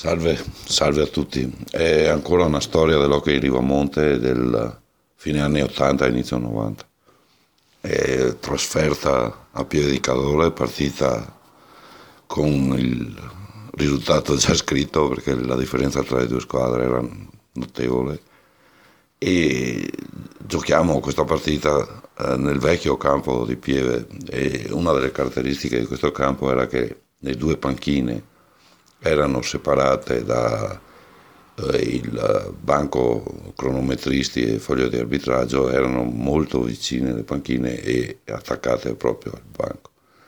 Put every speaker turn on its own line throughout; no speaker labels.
Salve, salve a tutti. È ancora una storia dell'hockey Rivamonte del fine anni 80 inizio 90. È trasferta a Pieve di Cadore, partita con il risultato già scritto perché la differenza tra le due squadre era notevole e giochiamo questa partita nel vecchio campo di Pieve e una delle caratteristiche di questo campo era che le due panchine erano separate da il banco cronometristi e foglio di arbitraggio, erano molto vicine le panchine e attaccate proprio al banco.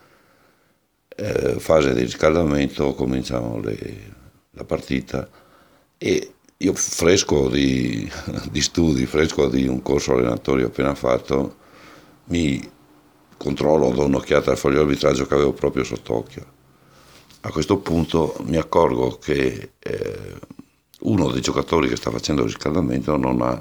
Fase di riscaldamento, cominciamo la partita e io fresco di studi, fresco di un corso allenatori appena fatto, mi controllo, do un'occhiata al foglio di arbitraggio che avevo proprio sott'occhio. A questo punto mi accorgo che uno dei giocatori che sta facendo il riscaldamento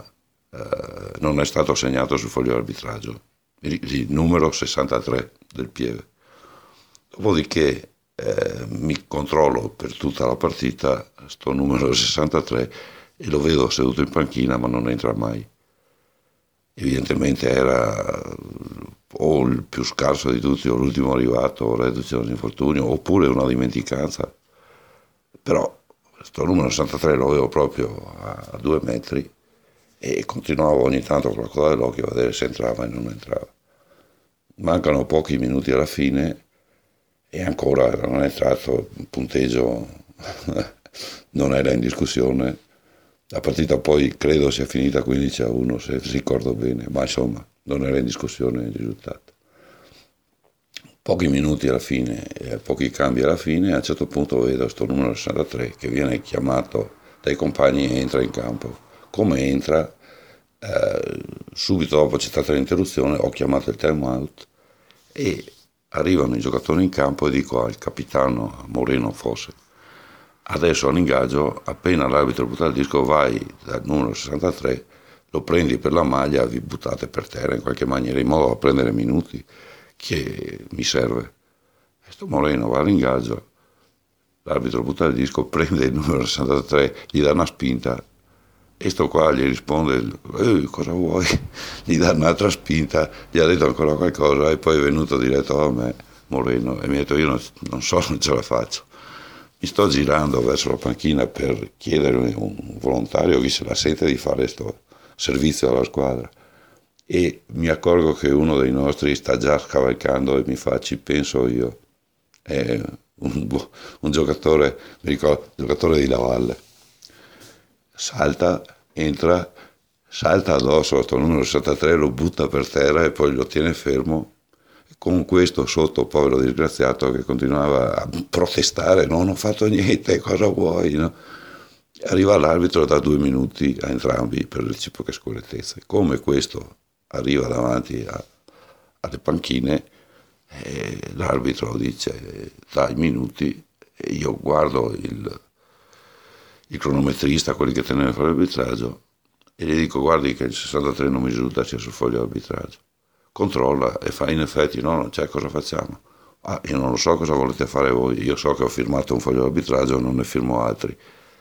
non è stato segnato sul foglio di arbitraggio, il numero 63 del Pieve. Dopodiché mi controllo per tutta la partita sto numero 63 e lo vedo seduto in panchina ma non entra mai. Evidentemente era o il più scarso di tutti o l'ultimo arrivato o reduce dall'infortunio oppure una dimenticanza, però sto numero 63 lo avevo proprio a 2 metri e continuavo ogni tanto con la coda dell'occhio a vedere se entrava e non entrava. Mancano pochi minuti alla fine e ancora non è entrato, il punteggio non era in discussione. La partita poi credo sia finita 15-1 se ricordo bene, ma insomma non era in discussione il risultato. Pochi minuti alla fine, pochi cambi alla fine, a un certo punto vedo sto numero 63 che viene chiamato dai compagni e entra in campo. Come entra, subito dopo c'è stata l'interruzione, ho chiamato il time out e arrivano i giocatori in campo e dico al capitano Moreno Fosse: adesso all'ingaggio, appena l'arbitro butta il disco, vai dal numero 63, lo prendi per la maglia, vi buttate per terra in qualche maniera, in modo da prendere minuti che mi serve. E sto Moreno va all'ingaggio, l'arbitro butta il disco, prende il numero 63, gli dà una spinta e sto qua gli risponde: cosa vuoi? Gli dà un'altra spinta, gli ha detto ancora qualcosa e poi è venuto diretto a me Moreno e mi ha detto: io non so, non ce la faccio. Mi sto girando verso la panchina per chiedere un volontario chi se la sente di fare questo servizio alla squadra e mi accorgo che uno dei nostri sta già scavalcando e mi fa: ci penso io. È un giocatore, mi ricordo, giocatore di Lavalle, salta, entra, salta addosso a sto numero 63, lo butta per terra e poi lo tiene fermo con questo sotto, povero disgraziato, che continuava a protestare: non ho fatto niente, cosa vuoi, no? Arriva l'arbitro da 2 minuti a entrambi per reciproche scorrettezze. Come questo arriva davanti alle panchine, l'arbitro dice: dai minuti, e io guardo il cronometrista, quelli che tenevano a fare l'arbitraggio, e gli dico: guardi che il 63 non mi risulta sia sul foglio di arbitraggio. Controlla e fa: in effetti no, non c'è, cosa facciamo? Ah, io non lo so cosa volete fare voi, io so che ho firmato un foglio di arbitraggio, non ne firmo altri.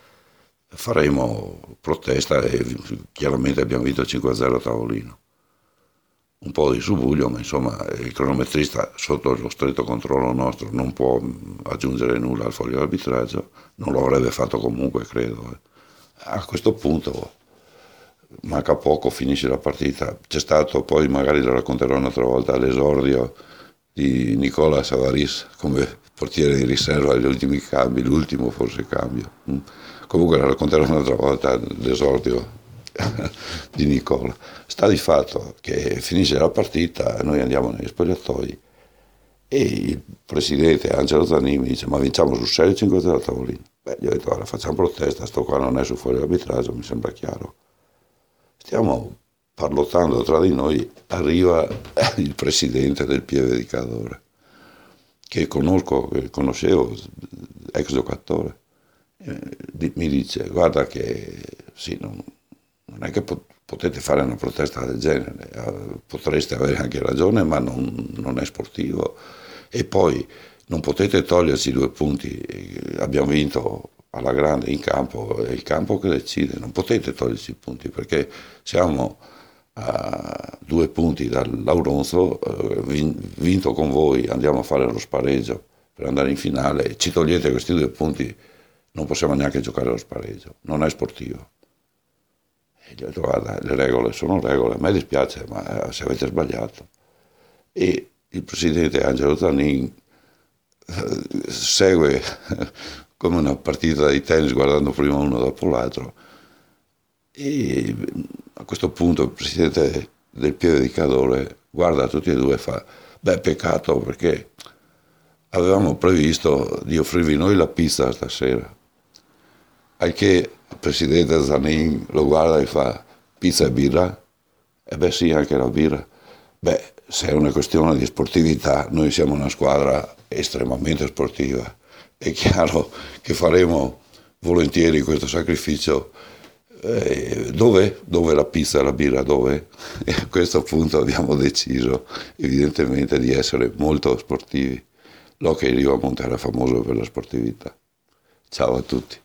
Faremo protesta e chiaramente abbiamo vinto 5-0 a tavolino. Un po' di subbuglio, ma insomma il cronometrista sotto lo stretto controllo nostro non può aggiungere nulla al foglio di arbitraggio, non lo avrebbe fatto comunque, credo. A questo punto manca poco, finisce la partita. C'è stato poi, magari lo racconterò un'altra volta, l'esordio di Nicola Savaris come portiere di riserva agli ultimi cambi, l'ultimo forse cambio. Comunque lo racconterò un'altra volta, l'esordio di Nicola. Sta di fatto che finisce la partita, noi andiamo negli spogliatoi e il presidente Angelo Zanini dice: ma vinciamo sul 6-5 a tavolino. Beh, gli ho detto: guarda, facciamo protesta, sto qua non è sul fuori arbitraggio, mi sembra chiaro. Stiamo parlottando tra di noi, arriva il presidente del Pieve di Cadore, che conoscevo, ex giocatore, mi dice: guarda che sì, non è che potete fare una protesta del genere, potreste avere anche ragione, ma non è sportivo, e poi non potete toglierci 2 punti, abbiamo vinto alla grande in campo, è il campo che decide, non potete toglierci i punti perché siamo a 2 punti dall'Auronzo, vinto con voi, andiamo a fare lo spareggio per andare in finale, ci togliete questi 2 punti, non possiamo neanche giocare allo spareggio, non è sportivo. E gli ho detto, guarda, le regole sono regole, a me dispiace, ma se avete sbagliato. E il presidente Angelo Zanin segue come una partita di tennis guardando prima uno dopo l'altro e a questo punto il presidente del Pieve di Cadore guarda tutti e due e fa beh, peccato perché avevamo previsto di offrirvi noi la pizza stasera, al che il presidente Zanin lo guarda e fa pizza e birra? E beh sì, anche la birra. Beh, se è una questione di sportività, noi siamo una squadra estremamente sportiva. È chiaro che faremo volentieri questo sacrificio. Dove? Dove la pizza e la birra? Dove? E a questo punto abbiamo deciso evidentemente di essere molto sportivi. L'Hockey Riva Monte era famoso per la sportività. Ciao a tutti.